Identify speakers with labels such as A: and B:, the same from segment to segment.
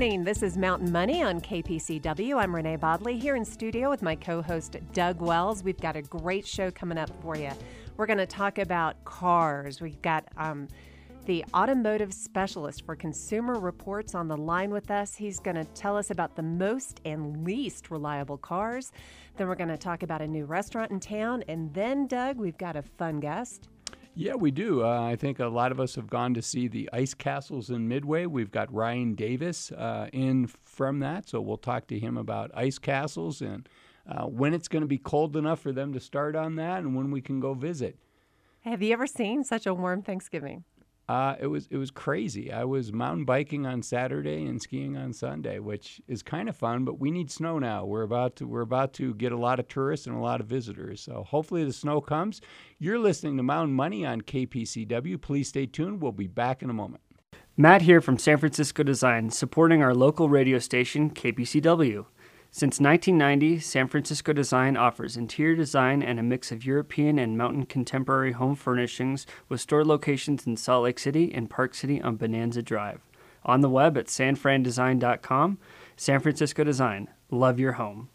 A: morning. This is Mountain Money on KPCW. I'm Renee Bodley here in studio with my co-host Doug Wells. We've got a great show coming up for you. We're going to talk about cars. We've got the automotive specialist for Consumer Reports on the line with us. He's going to tell us about the most and least reliable cars. Then we're going to talk about a new restaurant in town. And then, Doug, we've got a fun guest.
B: Yeah, we do. I think a lot of us have gone to see the ice castles in Midway. We've got Ryan Davis in from that, so we'll talk to him about ice castles and when it's going to be cold enough for them to start on that and when we can go visit.
A: Have you ever seen such a warm Thanksgiving?
B: It was crazy. I was mountain biking on Saturday and skiing on Sunday, which is kind of fun, but we need snow now. We're about to get a lot of tourists and a lot of visitors. So hopefully the snow comes. You're listening to Mountain Money on KPCW. Please stay tuned. We'll be back in a moment.
C: Matt here from San Francisco Design, supporting our local radio station, KPCW. Since 1990, San Francisco Design offers interior design and a mix of European and mountain contemporary home furnishings with store locations in Salt Lake City and Park City on Bonanza Drive. On the web at sanfrandesign.com. San Francisco Design. Love your home.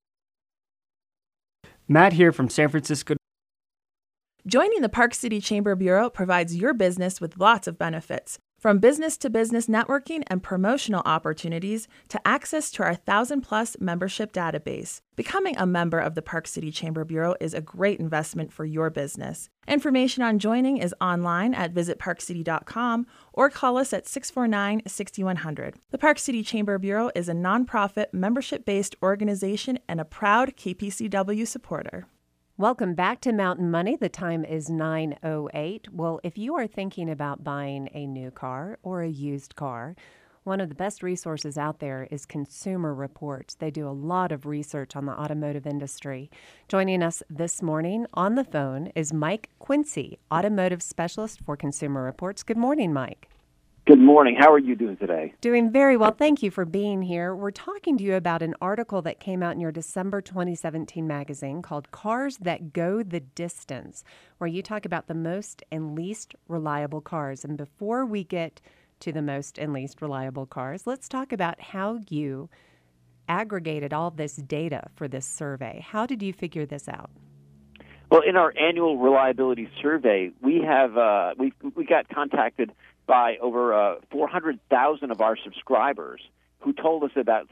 C: Matt here from San Francisco.
D: Joining the Park City Chamber Bureau provides your business with lots of benefits. From business-to-business networking and promotional opportunities to access to our 1,000-plus membership database. Becoming a member of the Park City Chamber Bureau is a great investment for your business. Information on joining is online at visitparkcity.com or call us at 649-6100. The Park City Chamber Bureau is a nonprofit, membership-based organization and a proud KPCW supporter.
A: Welcome back to Mountain Money. The time is 9:08. Well, if you are thinking about buying a new car or a used car, one of the best resources out there is Consumer Reports. They do a lot of research on the automotive industry. Joining us this morning on the phone is Mike Quincy, automotive specialist for Consumer Reports. Good morning, Mike.
E: Good morning. How are you doing today?
A: Doing very well. Thank you for being here. We're talking to you about an article that came out in your December 2017 magazine called Cars That Go the Distance, where you talk about the most and least reliable cars. And before we get to the most and least reliable cars, let's talk about how you aggregated all this data for this survey. How did you figure this out?
E: Well, in our annual reliability survey, we got contacted by over 400,000 of our subscribers who told us about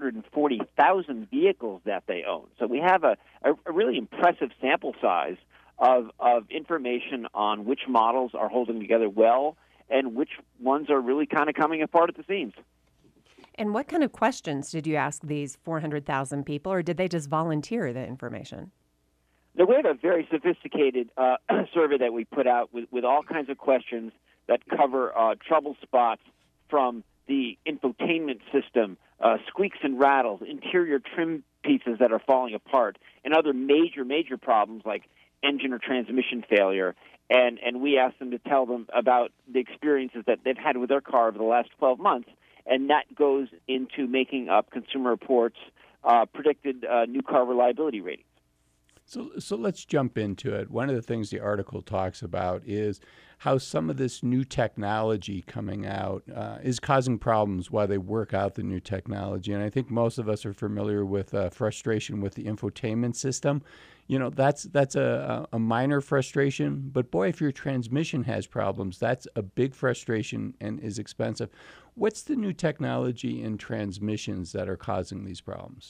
E: 640,000 vehicles that they own. So we have a really impressive sample size of information on which models are holding together well and which ones are really kind of coming apart at the seams.
A: And what kind of questions did you ask these 400,000 people, or did they just volunteer the information?
E: Now, we have a very sophisticated survey that we put out with all kinds of questions that cover trouble spots from the infotainment system, squeaks and rattles, interior trim pieces that are falling apart, and other major problems like engine or transmission failure. And we asked them to tell them about the experiences that they've had with their car over the last 12 months, and that goes into making up Consumer Reports' predicted new car reliability ratings.
B: So let's jump into it. One of the things the article talks about is how some of this new technology coming out is causing problems while they work out the new technology. And I think most of us are familiar with frustration with the infotainment system. You know, that's a minor frustration, but boy, if your transmission has problems, that's a big frustration and is expensive. What's the new technology in transmissions that are causing these problems?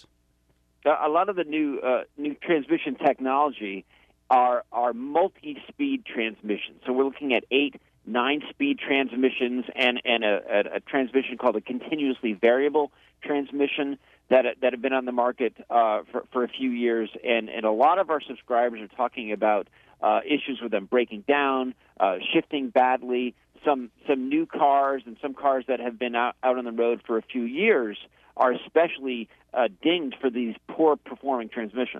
E: A lot of the new transmission technology are multi-speed transmissions. So we're looking at 8, 9-speed transmissions and a transmission called a continuously variable transmission that have been on the market for a few years. And a lot of our subscribers are talking about issues with them breaking down, shifting badly. Some new cars and some cars that have been out on the road for a few years are especially dinged for these poor-performing transmissions.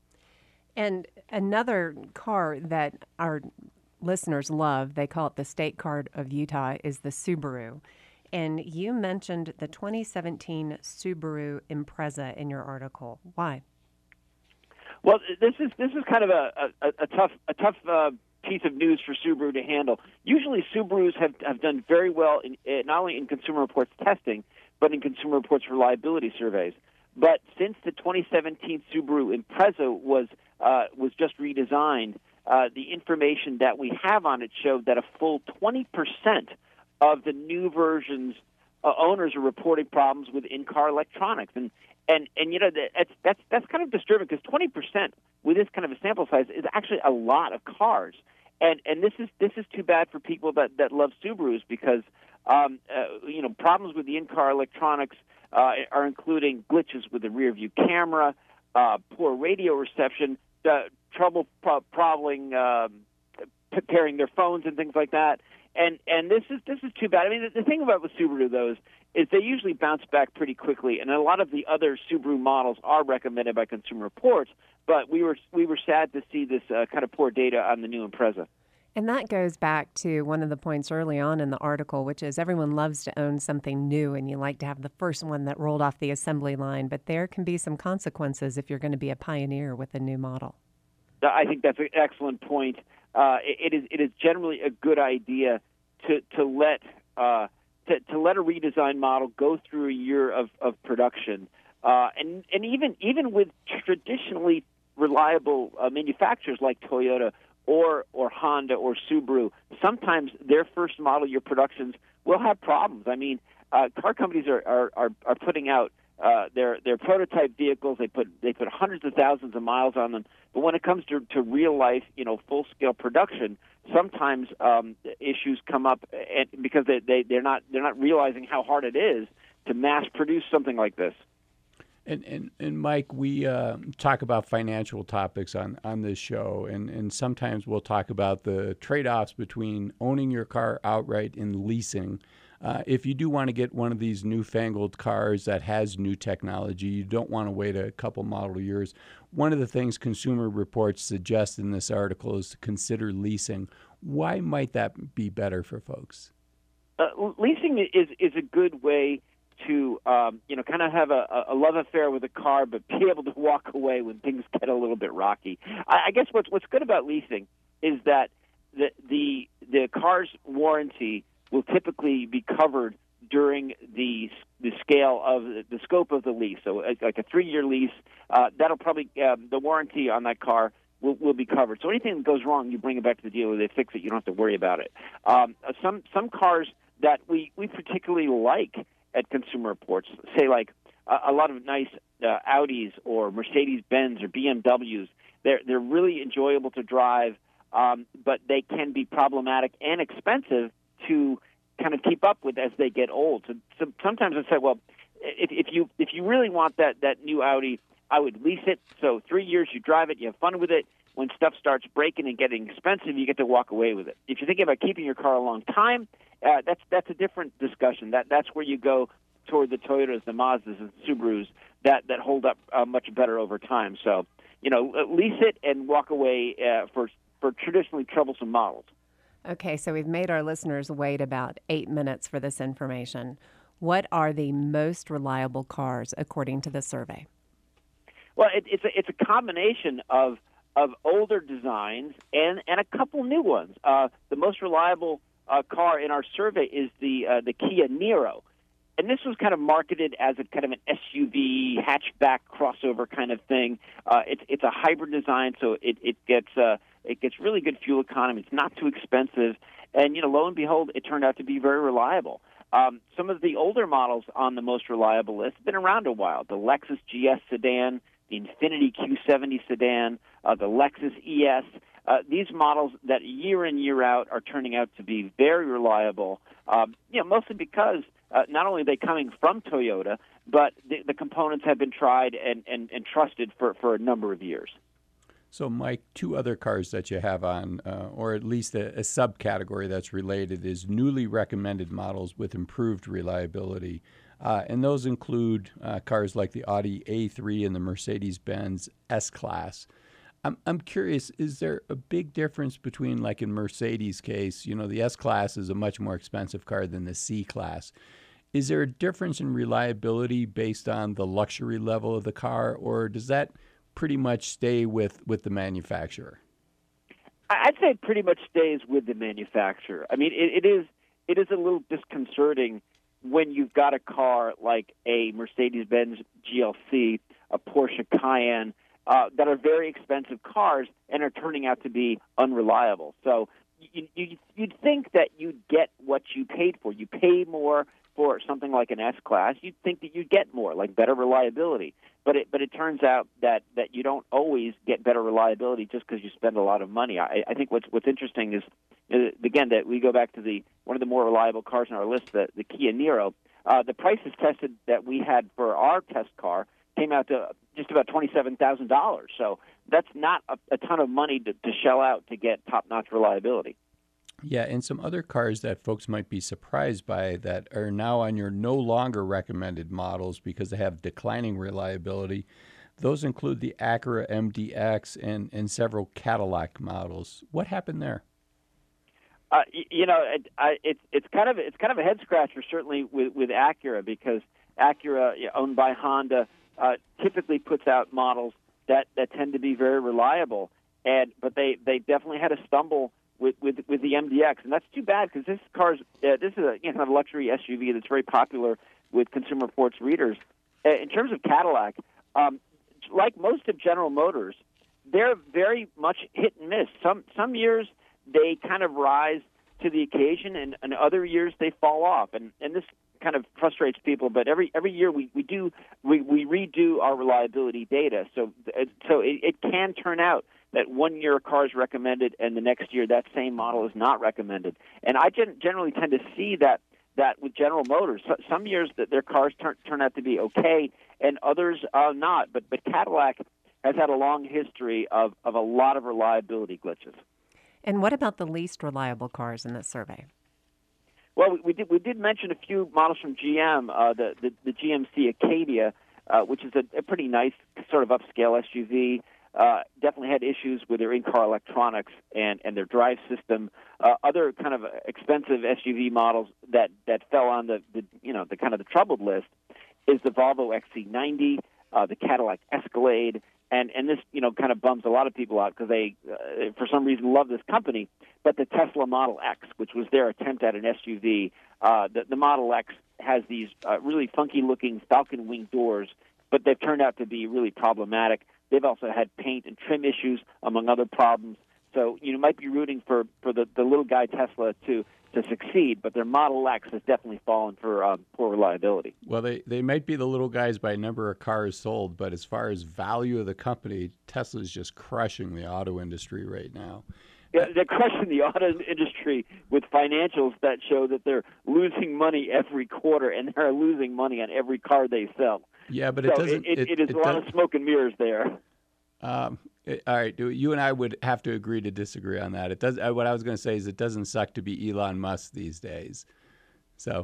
A: And another car that our listeners love, they call it the state car of Utah, is the Subaru. And you mentioned the 2017 Subaru Impreza in your article. Why?
E: Well, this is kind of a tough piece of news for Subaru to handle. Usually, Subarus have done very well in not only in Consumer Reports testing, but in Consumer Reports reliability surveys. But since the 2017 Subaru Impreza was just redesigned, the information that we have on it showed that a full 20% of the new versions owners are reporting problems with in-car electronics, and that's kind of disturbing because 20% with this kind of a sample size is actually a lot of cars, and this is too bad for people that love Subarus because problems with the in-car electronics are including glitches with the rear-view camera, poor radio reception, trouble pairing their phones and things like that. And this is too bad. I mean, the thing about with Subaru, though, is they usually bounce back pretty quickly, and a lot of the other Subaru models are recommended by Consumer Reports. But we were sad to see this kind of poor data on the new Impreza.
A: And that goes back to one of the points early on in the article, which is everyone loves to own something new, and you like to have the first one that rolled off the assembly line. But there can be some consequences if you're going to be a pioneer with a new model.
E: I think that's an excellent point. It is generally a good idea to let a redesigned model go through a year of production, and even with traditionally reliable manufacturers like Toyota or Honda or Subaru, sometimes their first model year productions will have problems. I mean, car companies are putting out their prototype vehicles. They put hundreds of thousands of miles on them, but when it comes to real life, full scale production, sometimes issues come up, and because they're not realizing how hard it is to mass produce something like this.
B: And Mike, we talk about financial topics on this show, and sometimes we'll talk about the trade-offs between owning your car outright and leasing. If you do want to get one of these newfangled cars that has new technology, you don't want to wait a couple model years. One of the things Consumer Reports suggest in this article is to consider leasing. Why might that be better for folks?
E: Leasing is a good way to kind of have a love affair with a car, but be able to walk away when things get a little bit rocky. I guess what's good about leasing is that the car's warranty will typically be covered during the scale of the scope of the lease. So like a 3-year lease, that'll probably the warranty on that car will be covered. So anything that goes wrong, you bring it back to the dealer, they fix it. You don't have to worry about it. Some cars that we particularly like at Consumer Reports, say like a lot of nice Audis or Mercedes-Benz or BMWs, they're really enjoyable to drive, but they can be problematic and expensive to kind of keep up with as they get old. So sometimes I say, well, if you really want that new Audi, I would lease it. So 3 years, you drive it, you have fun with it. When stuff starts breaking and getting expensive, you get to walk away with it. If you're thinking about keeping your car a long time, that's a different discussion. That's where you go toward the Toyotas, the Mazdas, and Subarus that hold up much better over time. So, lease it and walk away for traditionally troublesome models.
A: Okay, so we've made our listeners wait about 8 minutes for this information. What are the most reliable cars according to the survey?
E: Well, it's a combination of older designs and a couple new ones. The most reliable car in our survey is the Kia Niro, and this was kind of marketed as a kind of an SUV hatchback crossover kind of thing. It's a hybrid design, so it gets really good fuel economy. It's not too expensive, and lo and behold, it turned out to be very reliable. Some of the older models on the most reliable list have been around a while. The Lexus GS sedan, the Infiniti Q70 sedan, the Lexus ES. These models that year in, year out are turning out to be very reliable, mostly because not only are they coming from Toyota, but the components have been tried and trusted for a number of years.
B: So, Mike, two other cars that you have on, or at least a subcategory that's related, is newly recommended models with improved reliability. And those include cars like the Audi A3 and the Mercedes-Benz S-Class. I'm curious, is there a big difference between, like in Mercedes' case, the S-Class is a much more expensive car than the C-Class. Is there a difference in reliability based on the luxury level of the car, or does that pretty much stay with the manufacturer?
E: I'd say it pretty much stays with the manufacturer. I mean, it is a little disconcerting when you've got a car like a Mercedes-Benz GLC, a Porsche Cayenne, that are very expensive cars and are turning out to be unreliable. So you'd think that you'd get what you paid for. You pay more for something like an S-Class. You'd think that you'd get more, like better reliability. But it turns out that you don't always get better reliability just because you spend a lot of money. I think what's interesting is, again, that we go back to one of the more reliable cars on our list, the Kia Niro. The prices tested that we had for our test car came out to just about $27,000. So that's not a ton of money to shell out to get top-notch reliability.
B: Yeah, and some other cars that folks might be surprised by that are now on your no longer recommended models because they have declining reliability. Those include the Acura MDX and several Cadillac models. What happened there?
E: It's kind of a head scratcher, certainly with Acura, because Acura, owned by Honda, typically puts out models that tend to be very reliable, but they definitely had a stumble with the MDX, and that's too bad because this is a kind of luxury SUV that's very popular with Consumer Reports readers. In terms of Cadillac, like most of General Motors, they're very much hit and miss. Some years they kind of rise to the occasion, and other years they fall off, and this kind of frustrates people. But every year we redo our reliability data, so it can turn out that 1 year a car is recommended and the next year that same model is not recommended. And I generally tend to see that with General Motors. Some years that their cars turn out to be okay and others not. But Cadillac has had a long history of a lot of reliability glitches.
A: And what about the least reliable cars in this survey?
E: Well, we did mention a few models from GM, the GMC Acadia, which is a pretty nice sort of upscale SUV. Definitely had issues with their in-car electronics and their drive system. Other kind of expensive SUV models that fell on the kind of the troubled list is the Volvo XC90, the Cadillac Escalade, and this kind of bums a lot of people out because they for some reason love this company. But the Tesla Model X, which was their attempt at an SUV, the Model X has these really funky-looking falcon wing doors, but they've turned out to be really problematic. They've also had paint and trim issues, among other problems. So you might be rooting for the little guy Tesla to succeed, but their Model X has definitely fallen for poor reliability.
B: Well, they might be the little guys by number of cars sold, but as far as value of the company, Tesla's just crushing the auto industry right now.
E: Yeah, they're crushing the auto industry with financials that show that they're losing money every quarter, and they're losing money on every car they sell.
B: Yeah, but
E: so
B: it doesn't.
E: It is a lot of smoke and mirrors there.
B: All right, you and I would have to agree to disagree on that. It does. What I was going to say is it doesn't suck to be Elon Musk these days. So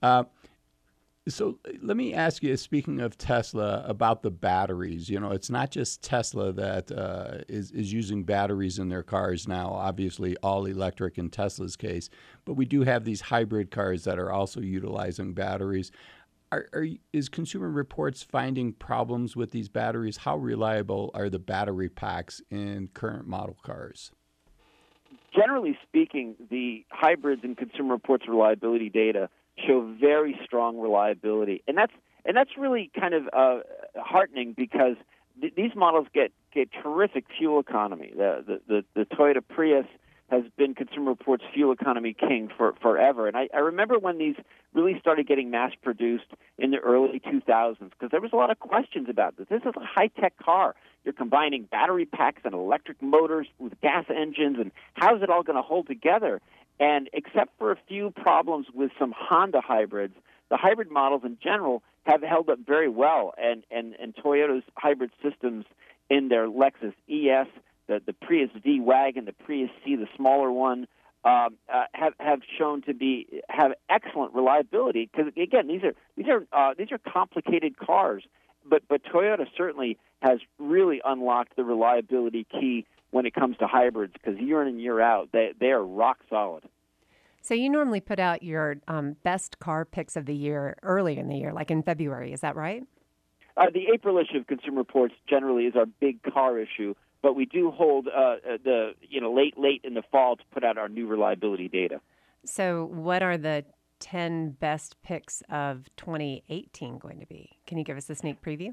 B: let me ask you, speaking of Tesla, about the batteries. It's not just Tesla that is using batteries in their cars now, obviously all electric in Tesla's case, but we do have these hybrid cars that are also utilizing batteries. Is Consumer Reports finding problems with these batteries? How reliable are the battery packs in current model cars?
E: Generally speaking, the hybrids in Consumer Reports reliability data show very strong reliability, and that's really kind of heartening because these models get terrific fuel economy. The Toyota Prius has been Consumer Reports fuel economy king forever, and I remember when these really started getting mass-produced in the early 2000s because there was a lot of questions about this. This is a high-tech car. You're combining battery packs and electric motors with gas engines, and how's it all going to hold together? And except for a few problems with some Honda hybrids, the hybrid models in general have held up very well. And Toyota's hybrid systems in their Lexus ES, the Prius D-Wagon, the Prius C, the smaller one, have shown to have excellent reliability. Because again, these are complicated cars, but Toyota certainly has really unlocked the reliability key when it comes to hybrids, because year in and year out, they are rock solid.
A: So you normally put out your best car picks of the year early in the year, like in February. Is that right?
E: The April issue of Consumer Reports generally is our big car issue, but we do hold late in the fall to put out our new reliability data.
A: So what are the 10 best picks of 2018 going to be? Can you give us a sneak preview?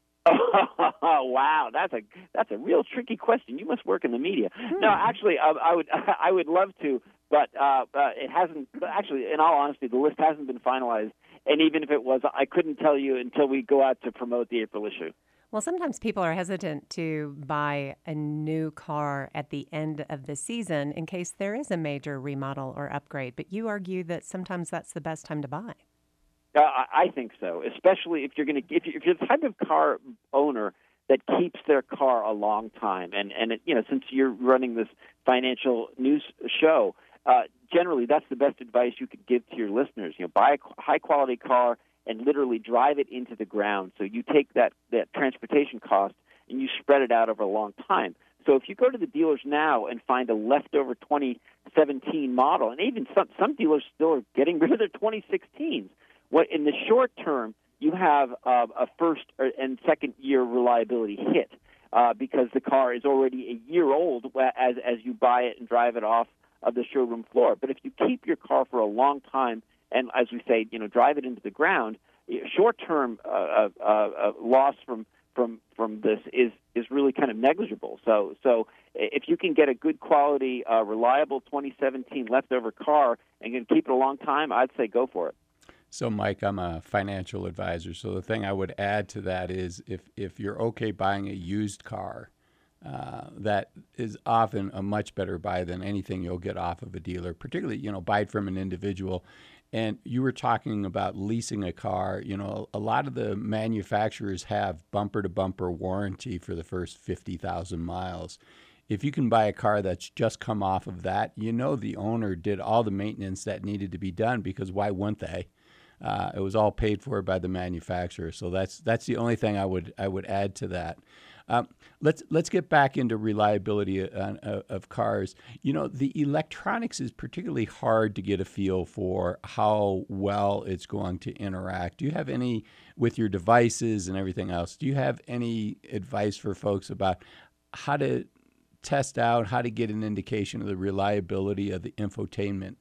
E: Oh, wow, that's a real tricky question. You must work in the media. No, actually, I would love to, but it hasn't. Actually, in all honesty, the list hasn't been finalized, and even if it was, I couldn't tell you until we go out to promote the April issue.
A: Well, sometimes people are hesitant to buy a new car at the end of the season in case there is a major remodel or upgrade, but you argue that sometimes that's the best time to buy.
E: I think so, especially if you're the type of car owner that keeps their car a long time, and since you're running this financial news show, generally that's the best advice you could give to your listeners. Buy a high quality car and literally drive it into the ground. So you take that transportation cost and you spread it out over a long time. So if you go to the dealers now and find a leftover 2017 model, and even some dealers still are getting rid of their 2016s. What in the short term, you have a first and second year reliability hit because the car is already a year old as you buy it and drive it off of the showroom floor. But if you keep your car for a long time and, as we say, drive it into the ground, short term loss from this is really kind of negligible. So if you can get a good quality, reliable 2017 leftover car and can keep it a long time, I'd say go for it.
B: So, Mike, I'm a financial advisor. So the thing I would add to that is if you're okay buying a used car, that is often a much better buy than anything you'll get off of a dealer, particularly, buy it from an individual. And you were talking about leasing a car. A lot of the manufacturers have bumper-to-bumper warranty for the first 50,000 miles. If you can buy a car that's just come off of that, the owner did all the maintenance that needed to be done, because why wouldn't they? It was all paid for by the manufacturer. So that's the only thing I would add to that. Let's get back into reliability of cars. The electronics is particularly hard to get a feel for how well it's going to interact. Do you have any, with your devices and everything else, do you have any advice for folks about how to test out, how to get an indication of the reliability of the infotainment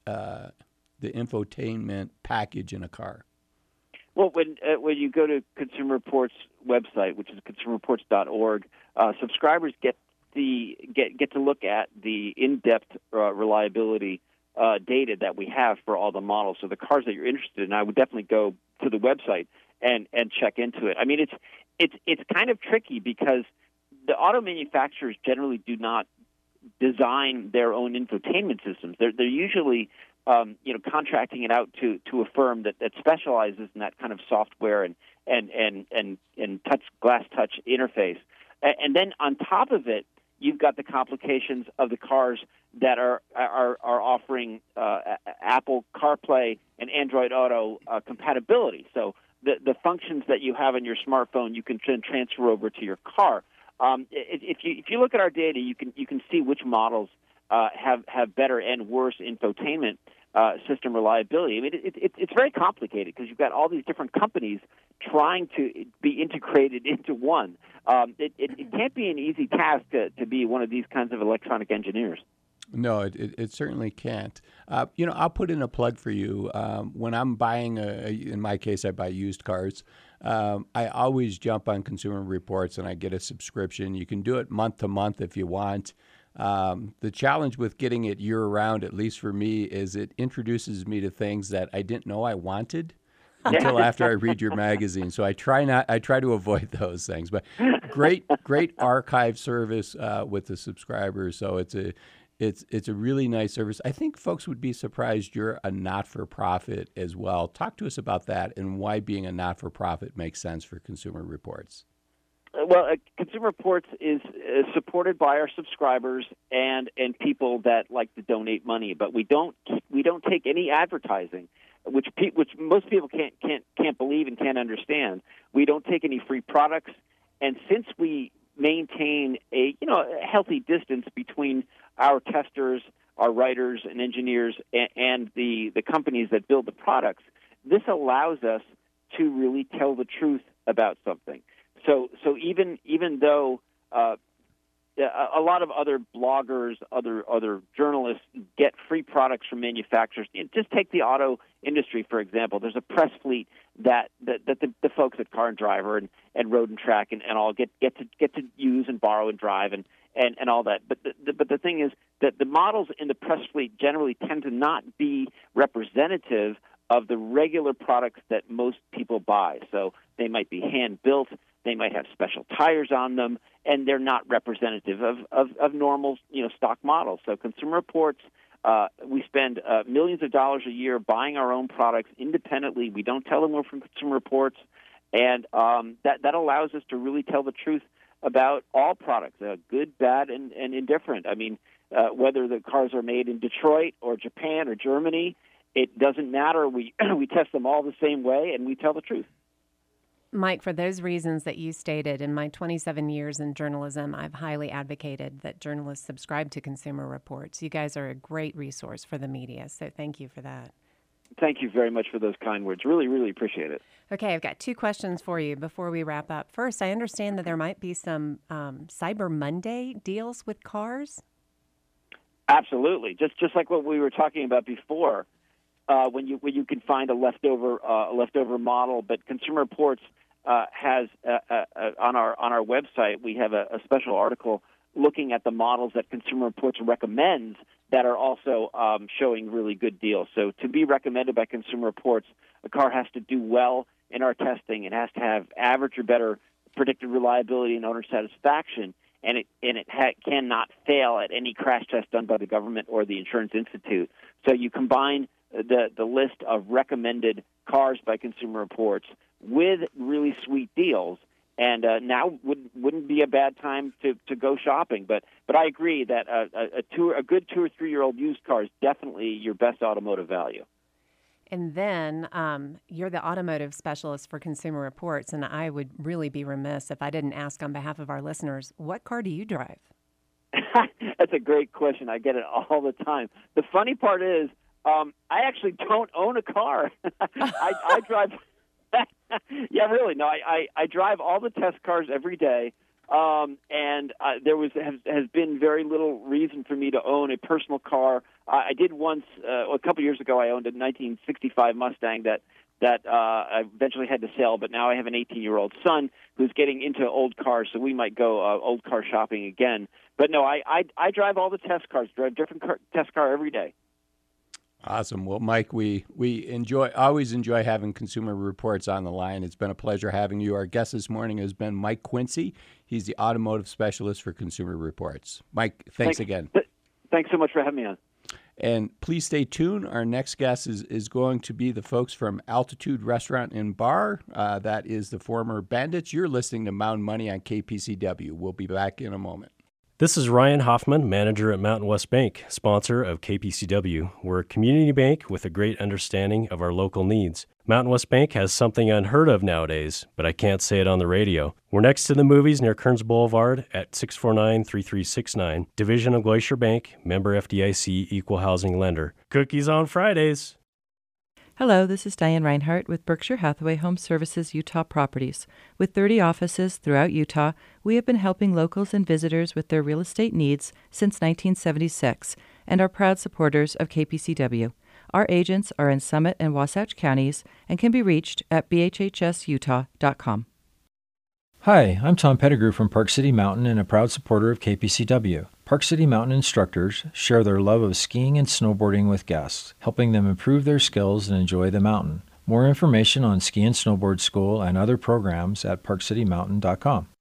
B: package in a car?
E: Well, when you go to Consumer Reports website, which is consumerreports.org, subscribers get to look at the in-depth reliability data that we have for all the models. So the cars that you're interested in, I would definitely go to the website and check into it. I mean, it's kind of tricky because the auto manufacturers generally do not design their own infotainment systems. They're usually contracting it out to a firm that specializes in that kind of software and glass touch interface. And then on top of it, you've got the complications of the cars that are offering Apple CarPlay and Android Auto compatibility. So the functions that you have on your smartphone, you can transfer over to your car. If you look at our data, you can see which models have better and worse infotainment system reliability. I mean, it's very complicated because you've got all these different companies trying to be integrated into one. It can't be an easy task to be one of these kinds of electronic engineers.
B: No, it certainly can't. I'll put in a plug for you. When I'm buying, in my case, I buy used cars. I always jump on Consumer Reports and I get a subscription. You can do it month to month if you want. The challenge with getting it year-round, at least for me, is it introduces me to things that I didn't know I wanted until after I read your magazine. So I try to avoid those things. But great archive service with the subscribers. So it's a really nice service. I think folks would be surprised you're a not-for-profit as well. Talk to us about that and why being a not-for-profit makes sense for Consumer Reports.
E: Well, Consumer Reports is supported by our subscribers and people that like to donate money, but we don't take any advertising, which most people can't believe and can't understand. We don't take any free products, and since we maintain a healthy distance between our testers, our writers and engineers, and the companies that build the products, this allows us to really tell the truth about something. So even though a lot of other bloggers, other journalists get free products from manufacturers. Just take the auto industry, for example. There's a press fleet that the folks at Car and Driver and Road and Track and all get to use and borrow and drive and all that. But the thing is that the models in the press fleet generally tend to not be representative of the regular products that most people buy. So they might be hand-built, they might have special tires on them, and they're not representative of normal, stock models. So Consumer Reports, we spend millions of dollars a year buying our own products independently. We don't tell them we're from Consumer Reports, and that allows us to really tell the truth about all products, good, bad, and indifferent. I mean, whether the cars are made in Detroit or Japan or Germany, it doesn't matter. We test them all the same way, and we tell the truth.
A: Mike, for those reasons that you stated, in my 27 years in journalism, I've highly advocated that journalists subscribe to Consumer Reports. You guys are a great resource for the media, so thank you for that.
E: Thank you very much for those kind words. Really, really appreciate it.
A: Okay, I've got 2 questions for you before we wrap up. First, I understand that there might be some Cyber Monday deals with cars.
E: Absolutely, just like what we were talking about before. When you can find a leftover model, but Consumer Reports has on our website we have a special article looking at the models that Consumer Reports recommends that are also showing really good deals. So to be recommended by Consumer Reports, a car has to do well in our testing. It has to have average or better predicted reliability and owner satisfaction, and it cannot fail at any crash test done by the government or the Insurance Institute. So you combine the list of recommended cars by Consumer Reports with really sweet deals, and now wouldn't be a bad time to go shopping. But I agree that a good 2 or 3 year old used car is definitely your best automotive value.
A: And then you're the automotive specialist for Consumer Reports, and I would really be remiss if I didn't ask on behalf of our listeners, what car do you drive?
E: That's a great question. I get it all the time. The funny part is, I actually don't own a car. I drive. Yeah, really. No, I drive all the test cars every day, and there has been very little reason for me to own a personal car. I did once, a couple years ago. I owned a 1965 Mustang that I eventually had to sell, but now I have an 18-year-old son who's getting into old cars, so we might go old car shopping again. But no, I drive all the test cars. Drive different test car every day.
B: Awesome. Well, Mike, we always enjoy having Consumer Reports on the line. It's been a pleasure having you. Our guest this morning has been Mike Quincy. He's the automotive specialist for Consumer Reports. Mike, thanks again.
E: Thanks so much for having me on.
B: And please stay tuned. Our next guest is going to be the folks from Altitude Restaurant and Bar. That is the former Bandits. You're listening to Mountain Money on KPCW. We'll be back in a moment.
F: This is Ryan Hoffman, manager at Mountain West Bank, sponsor of KPCW. We're a community bank with a great understanding of our local needs. Mountain West Bank has something unheard of nowadays, but I can't say it on the radio. We're next to the movies near Kearns Boulevard at 649-3369. Division of Glacier Bank, member FDIC, equal housing lender. Cookies on Fridays.
G: Hello, this is Diane Reinhart with Berkshire Hathaway Home Services Utah Properties. With 30 offices throughout Utah, we have been helping locals and visitors with their real estate needs since 1976 and are proud supporters of KPCW. Our agents are in Summit and Wasatch counties and can be reached at bhhsutah.com.
H: Hi, I'm Tom Pettigrew from Park City Mountain and a proud supporter of KPCW. Park City Mountain instructors share their love of skiing and snowboarding with guests, helping them improve their skills and enjoy the mountain. More information on Ski and Snowboard School and other programs at parkcitymountain.com.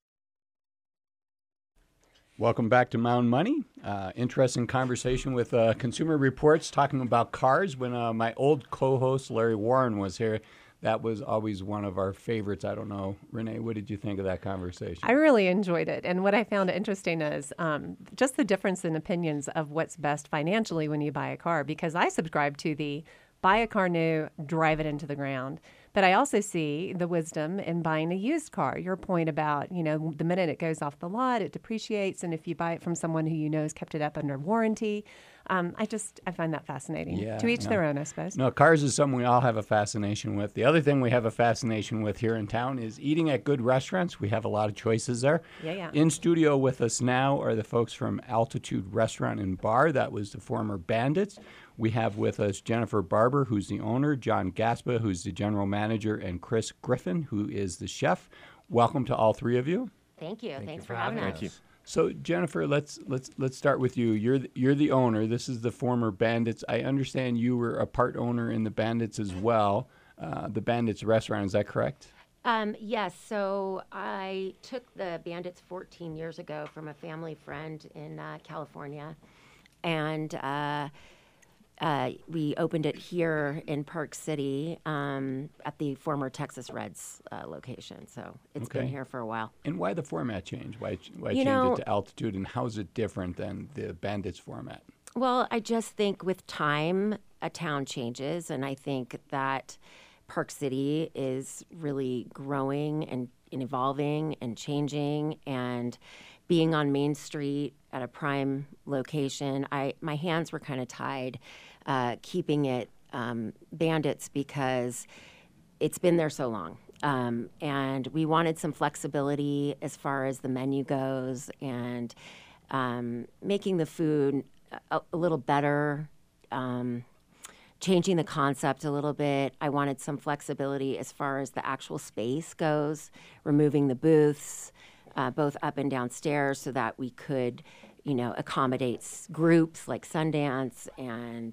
B: Welcome back to Mountain Money. Interesting conversation with Consumer Reports talking about cars. When my old co-host Larry Warren was here, that was always one of our favorites. I don't know, Renee, what did you think of that conversation?
A: I really enjoyed it. And what I found interesting is just the difference in opinions of what's best financially when you buy a car. Because I subscribe to the buy a car new, drive it into the ground. But I also see the wisdom in buying a used car. Your point about, the minute it goes off the lot, it depreciates. And if you buy it from someone who you know has kept it up under warranty, I find that fascinating.
B: Yeah,
A: To each their own, I suppose.
B: No, cars is something we all have a fascination with. The other thing we have a fascination with here in town is eating at good restaurants. We have a lot of choices there.
A: Yeah.
B: In studio with us now are the folks from Altitude Restaurant and Bar. That was the former Bandits. We have with us Jennifer Barber, who's the owner, John Gaspa, who's the general manager, and Chris Griffin, who is the chef. Welcome to all three of you.
I: Thank you. Thanks for having us.
F: Thank you.
B: So Jennifer, let's start with you. You're the owner. This is the former Bandits. I understand you were a part owner in the Bandits as well. The Bandits restaurant, is that correct?
I: Yes. So I took the Bandits 14 years ago from a family friend in California, and we opened it here in Park City at the former Texas Reds location. So it's been here for a while.
B: And why the format change? Why change it to Altitude, and how is it different than the Bandits format?
I: Well, I just think with time, a town changes, and I think that Park City is really growing and evolving and changing, and being on Main Street at a prime location, my hands were kind of tied keeping it Bandits because it's been there so long. And we wanted some flexibility as far as the menu goes, and making the food a little better, changing the concept a little bit. I wanted some flexibility as far as the actual space goes, removing the booths, both up and downstairs, so that we could, accommodate groups like Sundance and,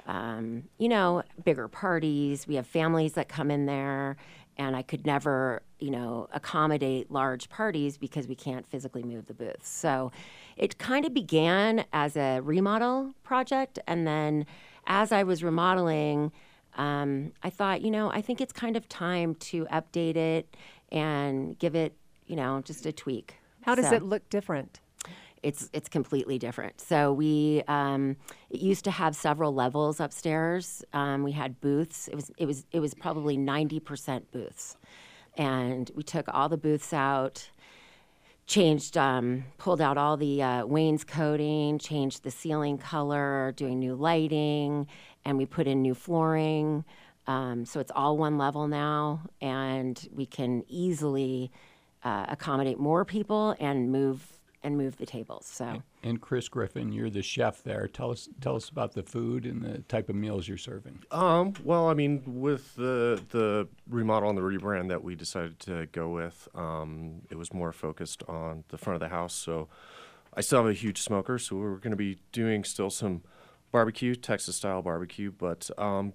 I: bigger parties. We have families that come in there, and I could never, accommodate large parties because we can't physically move the booths. So it kind of began as a remodel project, and then as I was remodeling, I thought, I think it's kind of time to update it and give it, just a tweak.
A: How does it look different?
I: It's completely different. So we it used to have several levels upstairs. We had booths. It was probably 90% booths, and we took all the booths out, changed, pulled out all the wainscoting, changed the ceiling color, doing new lighting, and we put in new flooring. So it's all one level now, and we can easily accommodate more people and move the tables. So.
B: And Chris Griffin, you're the chef there. Tell us about the food and the type of meals you're serving.
J: Well, I mean, with the remodel and the rebrand that we decided to go with, it was more focused on the front of the house. So I still have a huge smoker, so we're going to be doing still some barbecue, Texas-style barbecue. But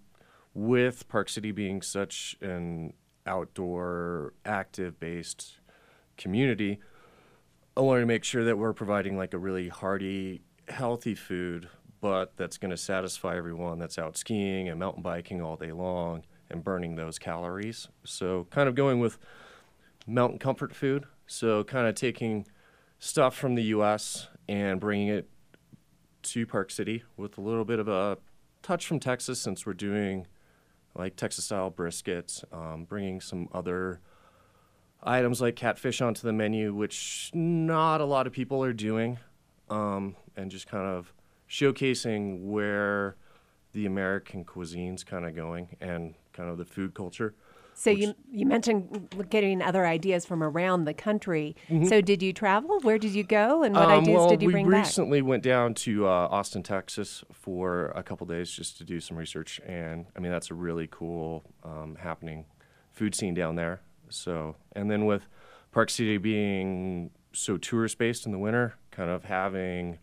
J: with Park City being such an outdoor, active-based community, I wanted to make sure that we're providing like a really hearty, healthy food, but that's going to satisfy everyone that's out skiing and mountain biking all day long and burning those calories. So kind of going with mountain comfort food. So kind of taking stuff from the U.S. and bringing it to Park City with a little bit of a touch from Texas, since we're doing like Texas-style briskets, bringing some other items like catfish onto the menu, which not a lot of people are doing, and just kind of showcasing where the American cuisine's kind of going and kind of the food culture.
A: So you mentioned getting other ideas from around the country. Mm-hmm. So did you travel? Where did you go? And what ideas did you bring back?
J: We recently went down to Austin, Texas for a couple days just to do some research. And, I mean, that's a really cool happening food scene down there. So, and then with Park City being so tourist-based in the winter, kind of having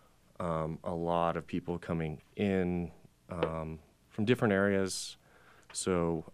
J: a lot of people coming in from different areas. So,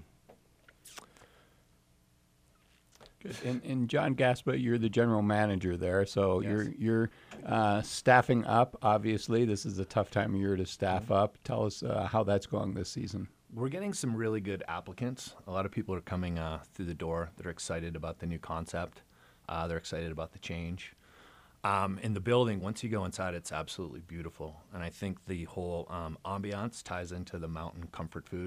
B: good. And John Gaspa, you're the general manager there, so yes. You're staffing up. Obviously, this is a tough time of year to staff up. Tell us how that's going this season.
K: We're getting some really good applicants. A lot of people are coming through the door that are excited about the new concept. They're excited about the change. In the building, once you go inside, it's absolutely beautiful. And I think the whole ambiance ties into the mountain comfort food.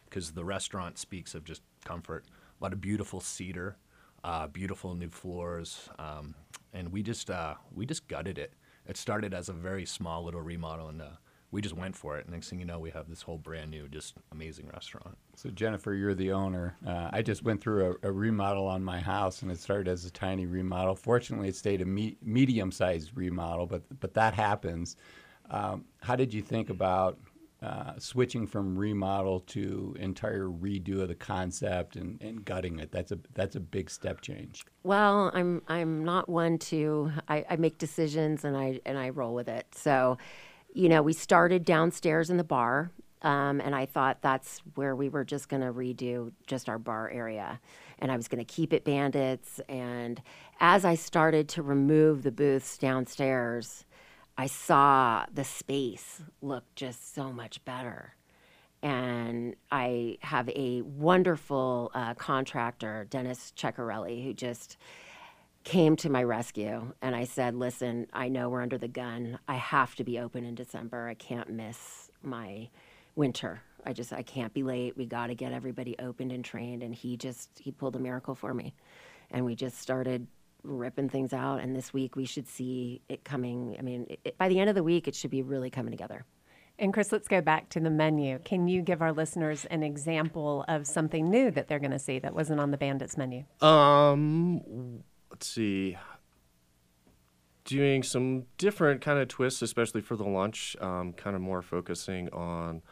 K: because the restaurant speaks of just comfort. A lot of beautiful cedar, beautiful new floors, and we just gutted it. It started as a very small little remodel, and we just went for it. Next thing you know, we have this whole brand new, just amazing restaurant.
B: So Jennifer, you're the owner. I just went through a remodel on my house, and it started as a tiny remodel. Fortunately, it stayed a medium-sized remodel, but that happens. How did you think about switching from remodel to entire redo of the concept and gutting it? That's a big step change.
I: Well, I'm not one to I make decisions and I roll with it. So, we started downstairs in the bar, and I thought that's where we were just going to redo just our bar area, and I was going to keep it Bandits. And as I started to remove the booths downstairs, I saw the space look just so much better. And I have a wonderful contractor, Dennis Ceccarelli, who just came to my rescue. And I said, listen, I know we're under the gun. I have to be open in December. I can't miss my winter. I can't be late. We got to get everybody opened and trained. And he pulled a miracle for me. And we just started ripping things out. And this week we should see it coming. I mean, by the end of the week, it should be really coming together.
A: And Chris, let's go back to the menu. Can you give our listeners an example of something new that they're going to see that wasn't on the Bandits menu?
J: Let's see. Doing some different kind of twists, especially for the lunch, kind of more focusing on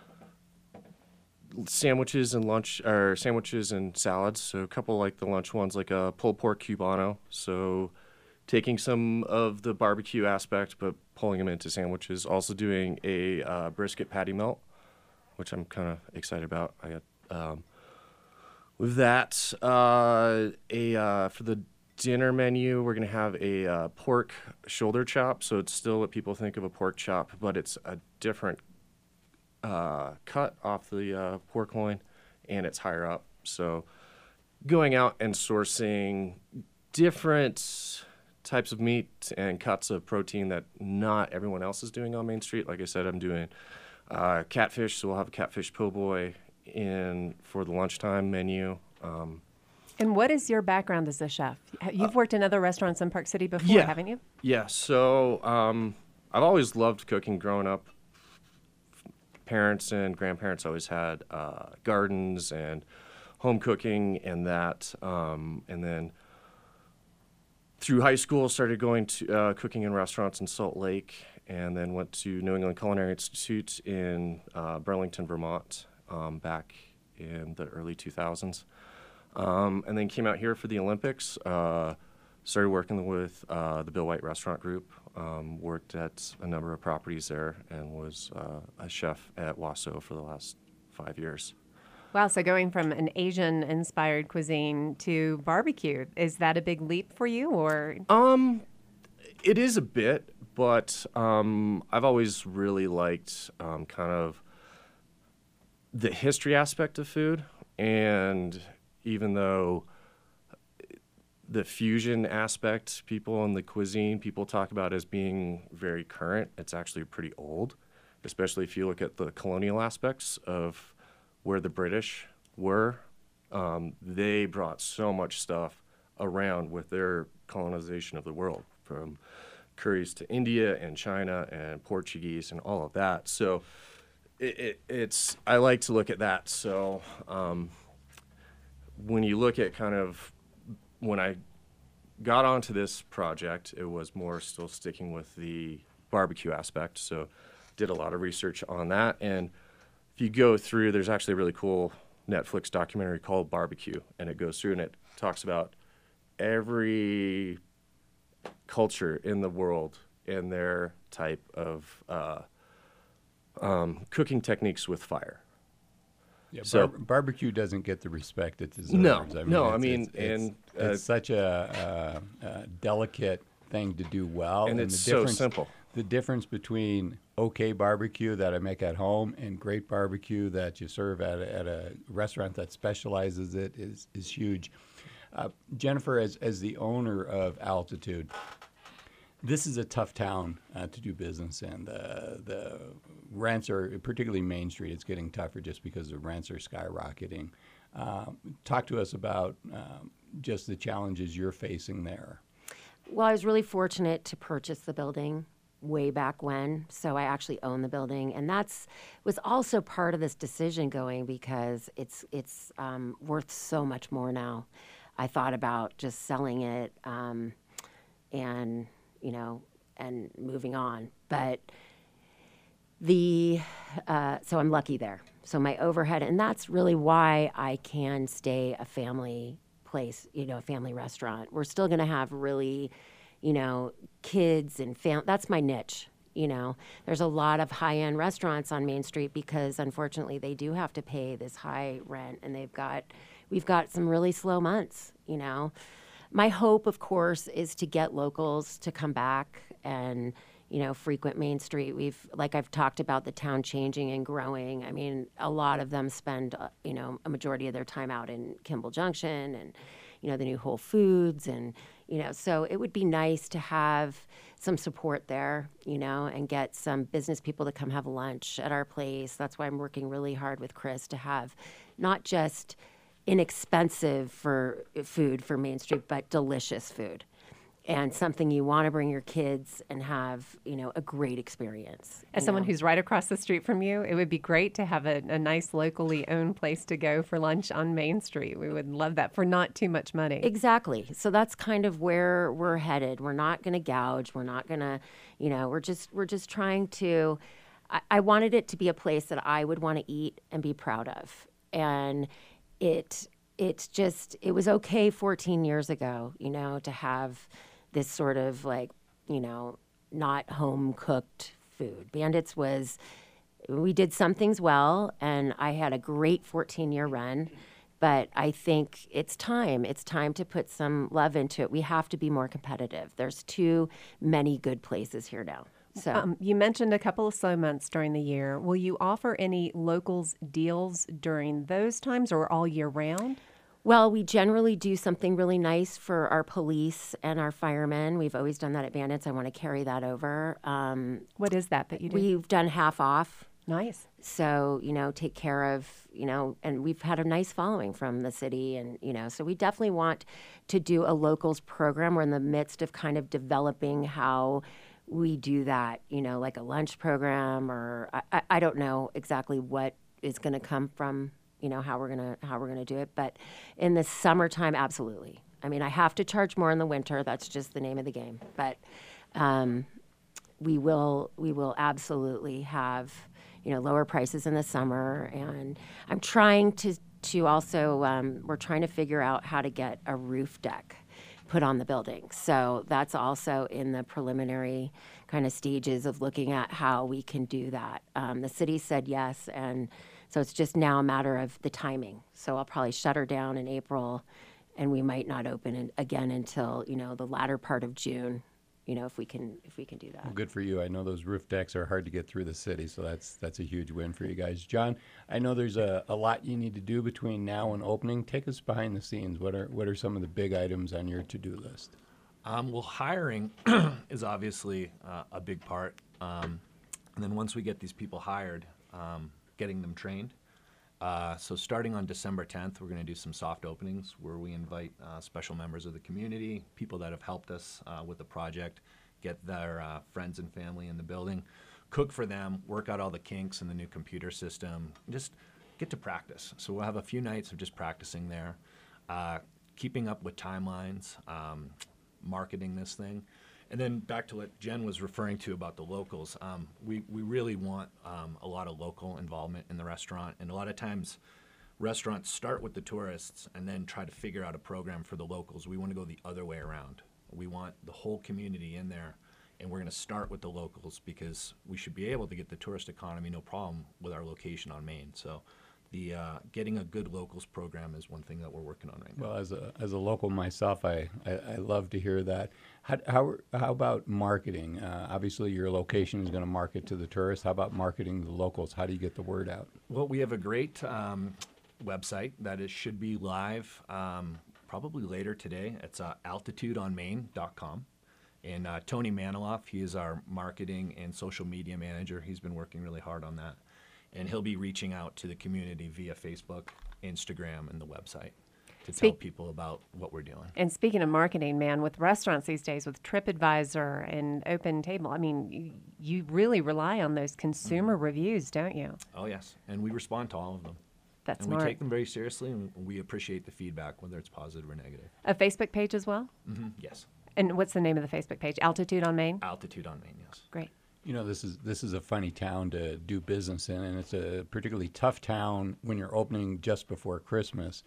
J: sandwiches and salads. So a couple like the lunch ones, like a pulled pork cubano. So taking some of the barbecue aspect, but pulling them into sandwiches. Also doing a brisket patty melt, which I'm kind of excited about. I got with that for the dinner menu, we're going to have a pork shoulder chop. So it's still what people think of a pork chop, but it's a different cut off the pork loin, and it's higher up. So going out and sourcing different types of meat and cuts of protein that not everyone else is doing on Main Street. Like I said, I'm doing catfish, so we'll have a catfish po' boy in for the lunchtime menu.
A: And what is your background as a chef? You've worked in other restaurants in Park City before, haven't you?
J: Yeah, so I've always loved cooking growing up. Parents and grandparents always had gardens and home cooking and that. And then through high school, started going to cooking in restaurants in Salt Lake, and then went to New England Culinary Institute in Burlington, Vermont, back in the early 2000s. And then came out here for the Olympics, started working with the Bill White Restaurant Group, worked at a number of properties there, and was a chef at Wasso for the last 5 years.
A: Wow, so going from an Asian-inspired cuisine to barbecue, is that a big leap for you, or?
J: It is a bit, but I've always really liked kind of the history aspect of food, and even though the fusion aspect, people in the cuisine, people talk about as being very current, it's actually pretty old, especially if you look at the colonial aspects of where the British were. They brought so much stuff around with their colonization of the world, from curries to India and China and Portuguese and all of that. So it's I like to look at that. So when you look at kind of when I got onto this project, it was more still sticking with the barbecue aspect. So did a lot of research on that. And if you go through, there's actually a really cool Netflix documentary called Barbecue, and it goes through and it talks about every culture in the world and their type of cooking techniques with fire.
B: Yeah,
J: so
B: barbecue doesn't get the respect it deserves. It's such a delicate thing to do well,
J: and it's so simple.
B: The difference between okay barbecue that I make at home and great barbecue that you serve at a restaurant that specializes it is huge. Jennifer, as the owner of Altitude, This is a tough town to do business in. The rents are, particularly Main Street, it's getting tougher just because the rents are skyrocketing. Talk to us about just the challenges you're facing there.
I: Well, I was really fortunate to purchase the building way back when, so I actually own the building, and was also part of this decision going because it's worth so much more now. I thought about just selling it and moving on, but so I'm lucky there. So my overhead, and that's really why I can stay a family place, a family restaurant. We're still going to have really, kids and that's my niche. There's a lot of high-end restaurants on Main Street because unfortunately they do have to pay this high rent, and we've got some really slow months. My hope, of course, is to get locals to come back and frequent Main Street. I've talked about the town changing and growing. I mean, a lot of them spend, a majority of their time out in Kimball Junction and, the new Whole Foods. And, so it would be nice to have some support there, and get some business people to come have lunch at our place. That's why I'm working really hard with Chris to have not just inexpensive food for Main Street, but delicious food. And something you want to bring your kids and have, a great experience.
A: As someone who's right across the street from you, it would be great to have a nice locally owned place to go for lunch on Main Street. We would love that for not too much money.
I: Exactly. So that's kind of where we're headed. We're not going to gouge. We're not going to, we're just trying to, I wanted it to be a place that I would want to eat and be proud of. And it was okay 14 years ago, to have this sort of not home cooked food. Bandits we did some things well, and I had a great 14-year run, but I think it's time to put some love into it. We have to be more competitive. There's too many good places here now. So
A: you mentioned a couple of slow months during the year. Will you offer any locals deals during those times or all year round?
I: Well, we generally do something really nice for our police and our firemen. We've always done that at Bandits. I want to carry that over.
A: What is that you do?
I: We've done half off.
A: Nice.
I: So, take care of, and we've had a nice following from the city. And, so we definitely want to do a locals program. We're in the midst of kind of developing how we do that, like a lunch program, or I don't know exactly what is going to come from how we're gonna do it, but in the summertime, absolutely. I mean, I have to charge more in the winter. That's just the name of the game. But we will absolutely have lower prices in the summer. And I'm trying to also we're trying to figure out how to get a roof deck put on the building. So that's also in the preliminary kind of stages of looking at how we can do that. The city said yes, and so it's just now a matter of the timing. So I'll probably shut her down in April, and we might not open again until the latter part of June. If we can do that.
B: Well, good for you. I know those roof decks are hard to get through the city, so that's a huge win for you guys. John, I know there's a lot you need to do between now and opening. Take us behind the scenes. What are some of the big items on your to-do list?
K: Well, hiring is obviously a big part, and then once we get these people hired, getting them trained. So starting on December 10th, we're going to do some soft openings where we invite special members of the community, people that have helped us with the project, get their friends and family in the building, cook for them, work out all the kinks in the new computer system, just get to practice. So we'll have a few nights of just practicing there, keeping up with timelines, marketing this thing. And then back to what Jen was referring to about the locals, we really want a lot of local involvement in the restaurant. And a lot of times restaurants start with the tourists and then try to figure out a program for the locals. We want to go the other way around. We want the whole community in there, and we're going to start with the locals because we should be able to get the tourist economy no problem with our location on Main. So the getting a good locals program is one thing that we're working on right now.
B: Well, as a local myself, I love to hear that. How about marketing? Obviously, your location is going to market to the tourists. How about marketing the locals? How do you get the word out?
K: Well, we have a great website that should be live probably later today. It's altitudeonmain.com. And Tony Maniloff, he is our marketing and social media manager. He's been working really hard on that. And he'll be reaching out to the community via Facebook, Instagram, and the website to tell people about what we're doing.
A: And speaking of marketing, man, with restaurants these days, with TripAdvisor and Open Table, I mean, you really rely on those consumer reviews, don't you?
K: Oh, yes. And we respond to all of them.
A: That's
K: and
A: smart.
K: we take them very seriously, and we appreciate the feedback, whether it's positive or negative.
A: A Facebook page as well?
K: Mm-hmm. Yes.
A: And what's the name of the Facebook page? Altitude on Main?
K: Altitude on Main, yes.
A: Great.
B: You know, this is a funny town to do business in, and it's a particularly tough town when you're opening just before Christmas.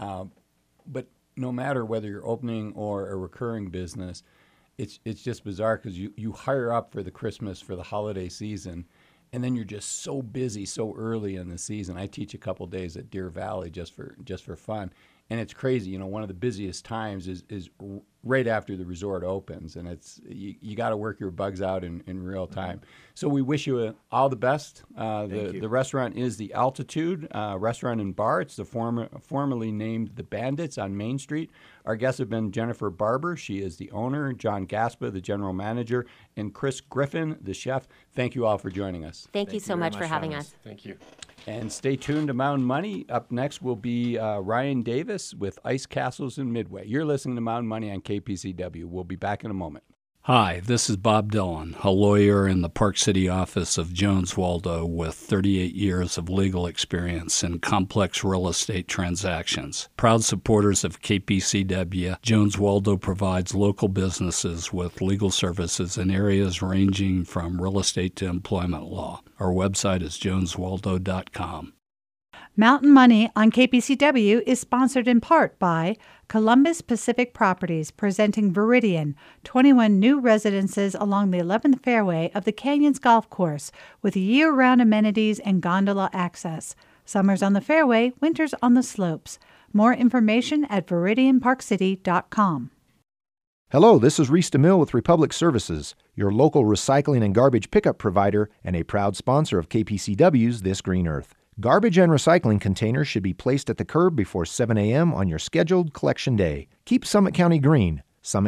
B: But no matter whether you're opening or a recurring business, it's just bizarre because you hire up for the Christmas, for the holiday season, and then you're just so busy so early in the season. I teach a couple days at Deer Valley just for fun, and it's crazy. You know, one of the busiest times is right after the resort opens, and it's you got to work your bugs out in real time. So we wish you all the best. The restaurant is the Altitude Restaurant and Bar. It's the formerly named the Bandits on Main Street. Our guests have been Jennifer Barber. She is the owner, John Gaspa, the general manager, and Chris Griffin, the chef. Thank you all for joining us.
I: Thank you so much for having us.
J: Thank you.
B: And stay tuned to Mountain Money. Up next will be Ryan Davis with Ice Castles in Midway. You're listening to Mountain Money on KPCW. We'll be back in a moment.
L: Hi, this is Bob Dillon, a lawyer in the Park City office of Jones Waldo with 38 years of legal experience in complex real estate transactions. Proud supporters of KPCW, Jones Waldo provides local businesses with legal services in areas ranging from real estate to employment law. Our website is joneswaldo.com.
M: Mountain Money on KPCW is sponsored in part by Columbus Pacific Properties, presenting Viridian, 21 new residences along the 11th fairway of the Canyons Golf Course with year-round amenities and gondola access. Summers on the fairway, winters on the slopes. More information at viridianparkcity.com.
N: Hello, this is Reese DeMille with Republic Services, your local recycling and garbage pickup provider and a proud sponsor of KPCW's This Green Earth. Garbage and recycling containers should be placed at the curb before 7 a.m. on your scheduled collection day. Keep Summit County green.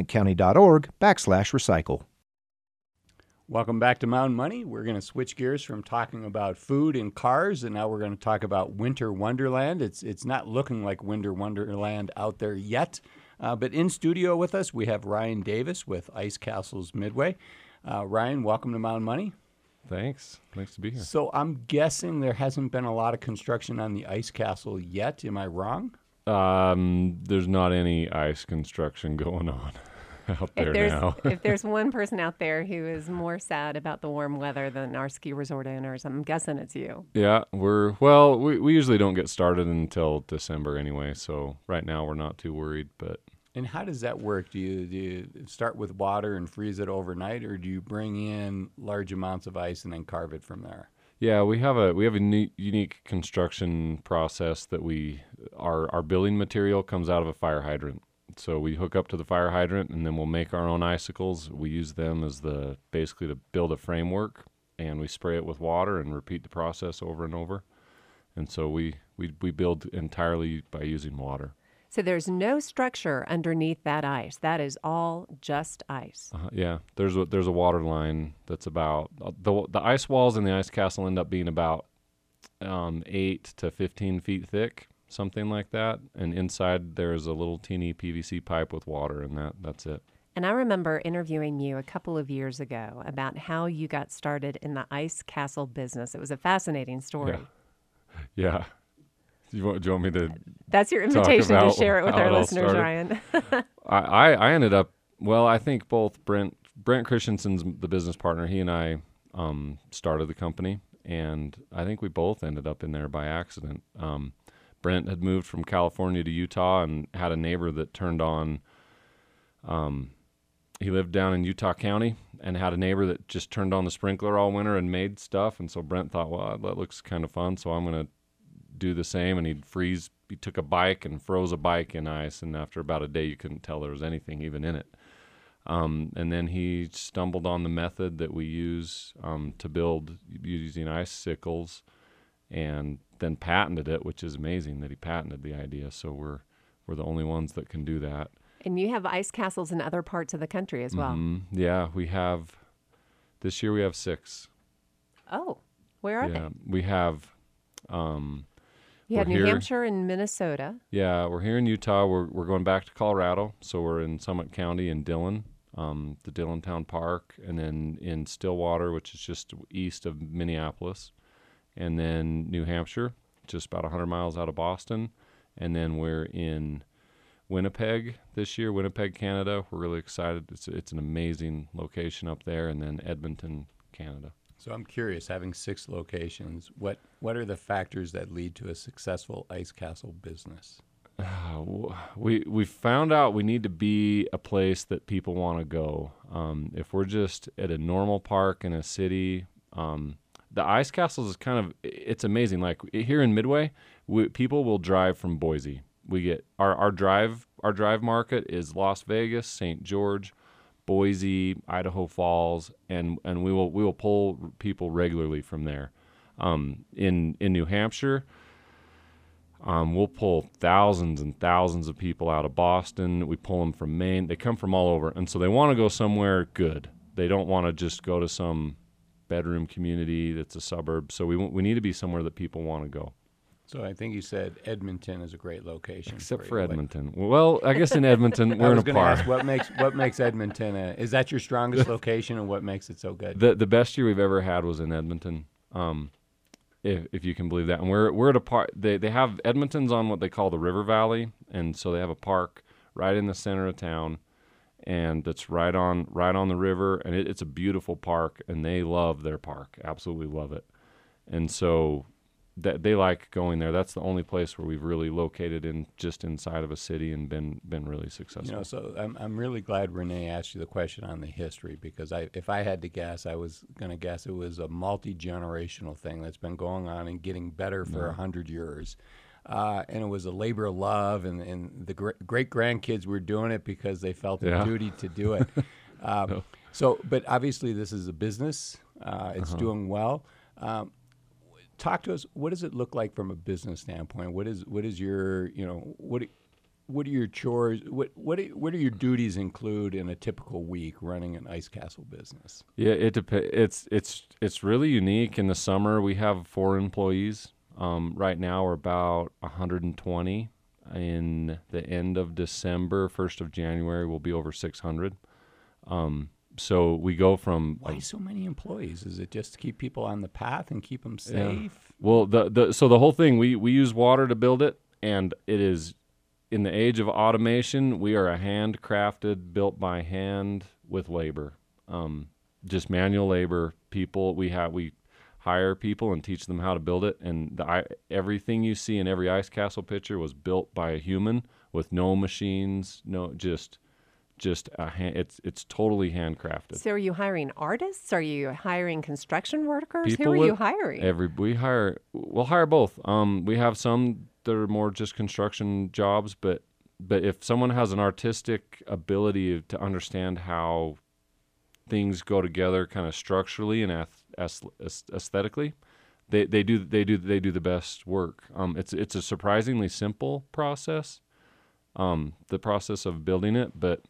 N: SummitCounty.org/recycle.
B: Welcome back to Mountain Money. We're going to switch gears from talking about food and cars, and now we're going to talk about Winter Wonderland. It's not looking like Winter Wonderland out there yet, but in studio with us we have Ryan Davis with Ice Castles Midway. Ryan, welcome to Mountain Money.
O: Thanks. Nice to be here.
B: So I'm guessing there hasn't been a lot of construction on the ice castle yet. Am I wrong?
O: There's not any ice construction going on out there now.
A: If there's one person out there who is more sad about the warm weather than our ski resort owners, I'm guessing it's you.
O: Yeah, we usually don't get started until December anyway, so right now we're not too worried, but...
B: And how does that work? Do you start with water and freeze it overnight, or do you bring in large amounts of ice and then carve it from there?
O: Yeah, we have a unique construction process that our building material comes out of a fire hydrant. So we hook up to the fire hydrant, and then we'll make our own icicles. We use them as basically to build a framework, and we spray it with water and repeat the process over and over. And so we build entirely by using water.
A: So there's no structure underneath that ice. That is all just ice.
O: Yeah, there's a water line that's about the ice walls in the ice castle end up being about 8 to 15 feet thick, something like that. And inside there's a little teeny PVC pipe with water, and that's it.
A: And I remember interviewing you a couple of years ago about how you got started in the ice castle business. It was a fascinating story.
O: Yeah. Do you want me to?
A: That's your invitation to share it with our listeners, Ryan.
O: I ended up. Well, I think both Brent Christensen's the business partner. He and I started the company, and I think we both ended up in there by accident. Brent had moved from California to Utah and had a neighbor that turned on. He lived down in Utah County and had a neighbor that just turned on the sprinkler all winter and made stuff. And so Brent thought, well, that looks kind of fun, so I'm going to do the same. And he took a bike and froze a bike in ice, and after about a day you couldn't tell there was anything even in it. And then he stumbled on the method that we use to build using icicles, and then patented it, which is amazing that he patented the idea. So we're the only ones that can do that.
A: And you have ice castles in other parts of the country as well.
O: Yeah, we have. This year we have 6.
A: Oh, where are they?
O: We have.
A: You have New Hampshire and Minnesota.
O: Yeah, we're here in Utah. We're going back to Colorado, so we're in Summit County in Dillon, the Dillontown Park, and then in Stillwater, which is just east of Minneapolis, and then New Hampshire, just about 100 miles out of Boston, and then we're in Winnipeg this year, Winnipeg, Canada. We're really excited. It's an amazing location up there, and then Edmonton, Canada.
B: So I'm curious, having 6 locations, what are the factors that lead to a successful ice castle business?
O: We found out we need to be a place that people want to go. If we're just at a normal park in a city, the ice castles is it's amazing. Like here in Midway, people will drive from Boise. We get our drive market is Las Vegas, St. George, Boise, Idaho Falls, and we will pull people regularly from there. In New Hampshire, we'll pull thousands and thousands of people out of Boston. We pull them from Maine. They come from all over, and so they want to go somewhere good. They don't want to just go to some bedroom community that's a suburb. So we need to be somewhere that people want to go.
B: So I think you said Edmonton is a great location.
O: Except for Edmonton. Well, I guess in Edmonton we're in a park.
B: Ask, what makes Edmonton is that your strongest location, and what makes it so good?
O: The best year we've ever had was in Edmonton, if you can believe that. And we're at a park. They have Edmonton's on what they call the River Valley, and so they have a park right in the center of town, and that's right on the river, and it's a beautiful park, and they love their park, absolutely love it, and so. That they like going there. That's the only place where we've really located in just inside of a city and been really successful.
B: So I'm really glad Renee asked you the question on the history, because if I had to guess, I was going to guess it was a multi-generational thing that's been going on and getting better for 100 years. And it was a labor of love, and the great grandkids were doing it because they felt a duty to do it. So, but obviously this is a business. It's doing well. Talk to us. What does it look like from a business standpoint? What is your what are your chores? What are your duties include in a typical week running an ice castle business?
O: Yeah, it depends. It's really unique. In the summer, we have 4 employees. Right now, we're about 120. In the end of December, 1st of January, we'll be over 600. So we go from...
B: Why so many employees? Is it just to keep people on the path and keep them safe?
O: Yeah. Well, so the whole thing, we use water to build it, and it is, in the age of automation, we are a handcrafted, built by hand with labor. Just manual labor. People, we hire people and teach them how to build it, and everything you see in every ice castle picture was built by a human with no machines, just it's totally handcrafted.
A: So are you hiring artists? Are you hiring construction workers? Who are you hiring?
O: We'll hire both. We have some that are more just construction jobs, but if someone has an artistic ability to understand how things go together kind of structurally and aesthetically, they do the best work. It's a surprisingly simple process, the process of building it, but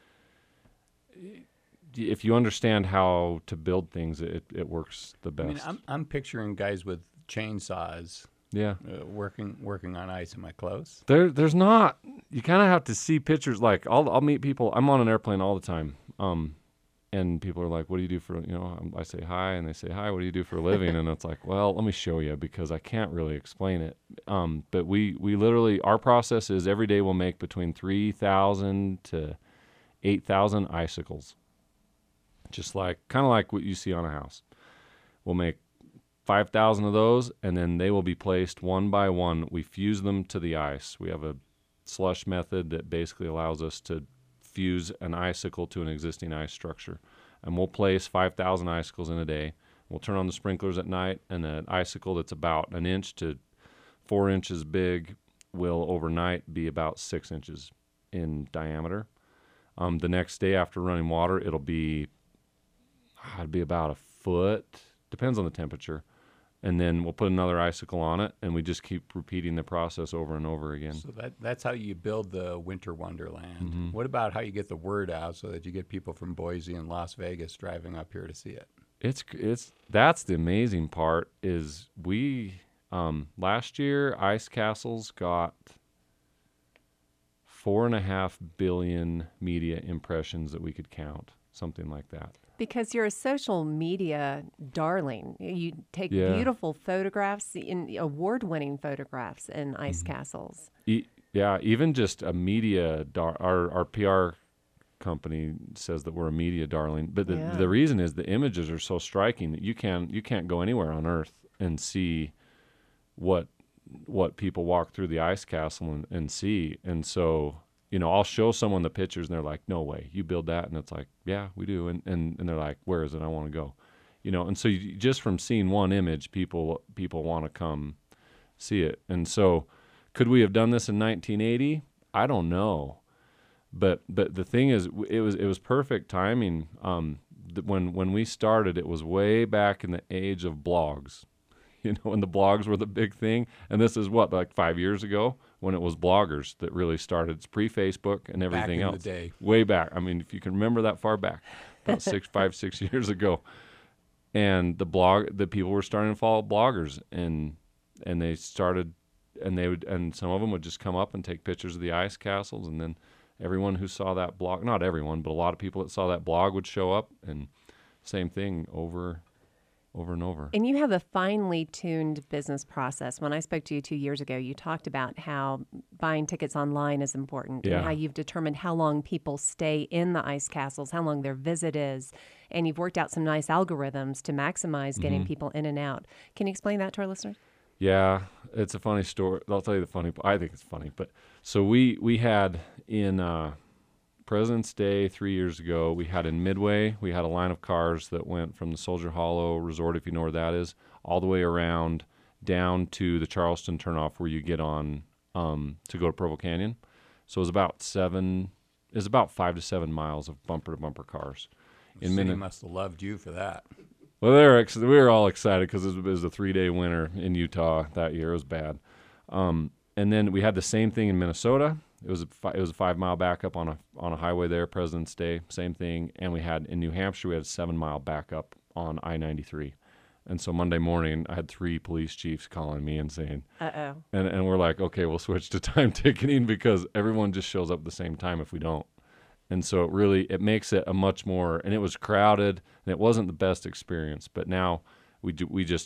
O: if you understand how to build things, it works the best.
B: I mean, I'm picturing guys with chainsaws.
O: Yeah,
B: working on ice. Am I close?
O: There's not. You kind of have to see pictures. Like I'll meet people. I'm on an airplane all the time. And people are like, "What do you do for?" I say hi, and they say hi. What do you do for a living? And it's like, well, let me show you, because I can't really explain it. But we literally, our process is every day we'll make between 3,000 to 8,000 icicles, just kind of like what you see on a house. We'll make 5,000 of those, and then they will be placed one by one. We fuse them to the ice. We have a slush method that basically allows us to fuse an icicle to an existing ice structure, and we'll place 5,000 icicles in a day. We'll turn on the sprinklers at night, and an icicle that's about 1 inch to 4 inches big will overnight be about 6 inches in diameter. The next day after running water, it'd be about a foot, depends on the temperature, and then we'll put another icicle on it, and we just keep repeating the process over and over again.
B: So that's how you build the winter wonderland.
O: Mm-hmm.
B: What about how you get the word out so that you get people from Boise and Las Vegas driving up here to see it?
O: That's the amazing part is we last year Ice Castles got 4.5 billion media impressions that we could count, something like that.
A: Because you're a social media darling. You take beautiful photographs, award-winning photographs in Ice Castles.
O: Even just a media, our PR company says that we're a media darling. But the reason is the images are so striking that you can't go anywhere on Earth and see what people walk through the Ice Castle and see. And so, I'll show someone the pictures and they're like, no way, you build that? And it's like, yeah, we do. And they're like, where is it? I want to go. And so just from seeing one image, people want to come see it. And so could we have done this in 1980? I don't know. But the thing is, it was perfect timing. When we started, it was way back in the age of blogs. When the blogs were the big thing. And this is like 5 years ago when it was bloggers that really started. It's pre-Facebook and everything else.
B: Back in the day.
O: Way back. I mean, if you can remember that far back, about 6 years ago. And the people were starting to follow bloggers, and they started, and some of them would just come up and take pictures of the Ice Castles, and then everyone who saw that blog, not everyone, but a lot of people that saw that blog would show up, and same thing over and over.
A: And you have a finely tuned business process. When I spoke to you 2 years ago, you talked about how buying tickets online is important and how you've determined how long people stay in the Ice Castles, how long their visit is, and you've worked out some nice algorithms to maximize getting people in and out. Can you explain that to our listeners?
O: Yeah, it's a funny story. I'll tell you the funny part. I think it's funny. But so we had in President's Day 3 years ago, we had in Midway, we had a line of cars that went from the Soldier Hollow Resort, if you know where that is, all the way around down to the Charleston turnoff where you get on to go to Provo Canyon. So it was about 5 to 7 miles of bumper-to-bumper cars.
B: The city must have loved you for that.
O: Well, we were all excited because it was a 3-day winter in Utah that year. It was bad. And then we had the same thing in Minnesota. It was a 5 mile backup on a highway there, President's Day, same thing. And we had in New Hampshire, we had a 7 mile backup on I-93. And so Monday morning, I had 3 police chiefs calling me and saying,
A: "Uh-oh."
O: And we're like, okay, we'll switch to time ticketing because everyone just shows up at the same time if we don't. And so it makes it a much more, and it was crowded and it wasn't the best experience. But now we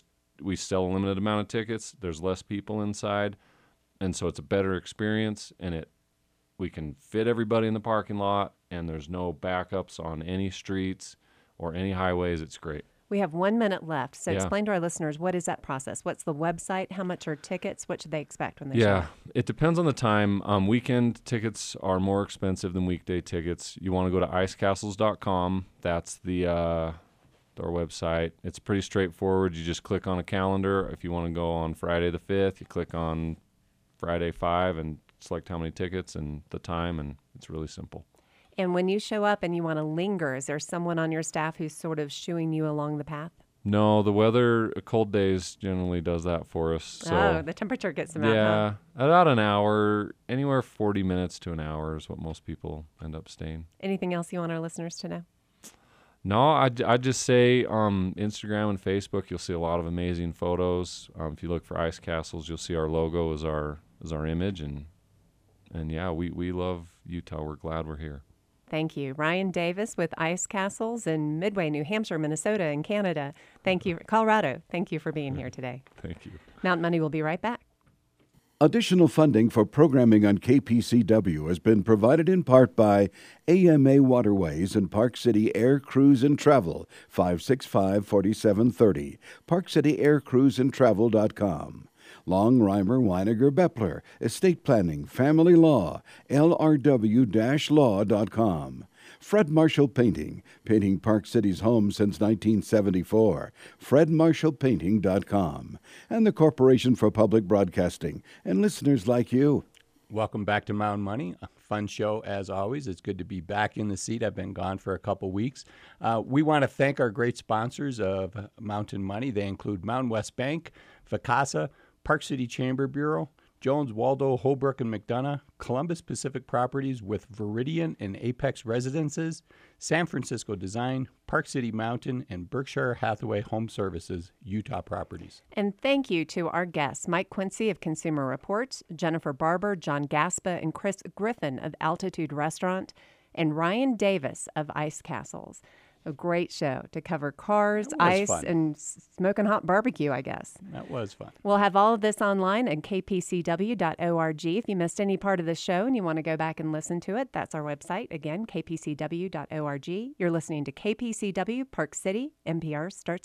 O: sell a limited amount of tickets. There's less people inside. And so it's a better experience, and we can fit everybody in the parking lot, and there's no backups on any streets or any highways. It's great.
A: We have 1 minute left, so explain to our listeners, what is that process? What's the website? How much are tickets? What should they expect when they show up?
O: It depends on the time. Weekend tickets are more expensive than weekday tickets. You want to go to icecastles.com. That's our website. It's pretty straightforward. You just click on a calendar. If you want to go on Friday the 5th, you click on Friday 5 and select how many tickets and the time, and it's really simple.
A: And when you show up and you want to linger, is there someone on your staff who's sort of shooing you along the path?
O: No, the weather, cold days generally does that for us. So,
A: the temperature gets them out.
O: Yeah, about an hour, anywhere 40 minutes to an hour is what most people end up staying.
A: Anything else you want our listeners to know?
O: No, I'd just say Instagram and Facebook, you'll see a lot of amazing photos. If you look for Ice Castles, you'll see our logo as our image, and yeah, we love Utah. We're glad we're here.
A: Thank you. Ryan Davis with Ice Castles in Midway, New Hampshire, Minnesota, and Canada. Thank you. Colorado, thank you for being here today.
O: Thank you.
A: Mountain Money will be right back.
P: Additional funding for programming on KPCW has been provided in part by AMA Waterways and Park City Air Cruise and Travel, 565-4730, parkcityaircruiseandtravel.com. Long Reimer Weiniger Beppler, Estate Planning, Family Law, LRW-law.com. Fred Marshall Painting, painting Park City's homes since 1974, fredmarshallpainting.com. And the Corporation for Public Broadcasting, and listeners like you.
B: Welcome back to Mountain Money. fun show as always. It's good to be back in the seat. I've been gone for a couple weeks. We want to thank our great sponsors of Mountain Money. They include Mountain West Bank, Vacasa, Park City Chamber Bureau, Jones, Waldo, Holbrook, and McDonough, Columbus Pacific Properties with Viridian and Apex Residences, San Francisco Design, Park City Mountain, and Berkshire Hathaway Home Services, Utah Properties.
A: And thank you to our guests, Mike Quincy of Consumer Reports, Jennifer Barber, John Gaspa, and Chris Griffin of Altitude Restaurant, and Ryan Davis of Ice Castles. A great show to cover cars, ice,
B: fun.
A: and smoking hot barbecue, I guess.
B: That was fun.
A: We'll have all of this online at kpcw.org. If you missed any part of the show and you want to go back and listen to it, that's our website. Again, kpcw.org. You're listening to KPCW Park City. NPR starts